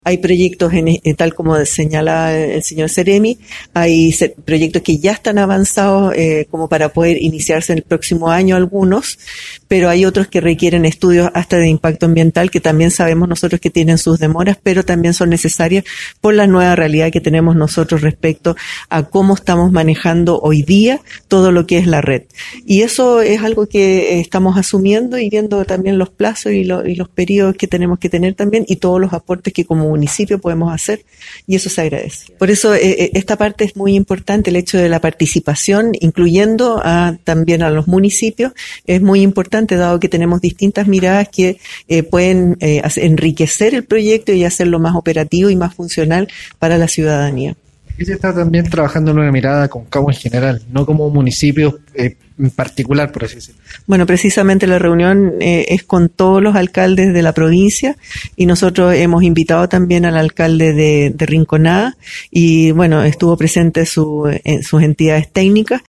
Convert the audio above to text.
Hay proyectos, tal como señala el señor Seremi, hay proyectos que ya están avanzados como para poder iniciarse en el próximo año algunos, pero hay otros que requieren estudios hasta de impacto ambiental que también sabemos nosotros que tienen sus demoras, pero también son necesarias por la nueva realidad que tenemos nosotros respecto a cómo estamos manejando hoy día todo lo que es la red. Y eso es algo que estamos asumiendo y viendo también los plazos y los periodos que tenemos que tener también y todos los aportes que como municipio podemos hacer, y eso se agradece. Por eso esta parte es muy importante, el hecho de la participación, incluyendo también a los municipios, es muy importante dado que tenemos distintas miradas que pueden enriquecer el proyecto y hacerlo más operativo y más funcional para la ciudadanía. Y se está también trabajando en una mirada con Concagua en general, no como municipio en particular, por así decirlo. Bueno, precisamente la reunión es con todos los alcaldes de la provincia y nosotros hemos invitado también al alcalde de Rinconada y bueno, estuvo presente sus entidades técnicas.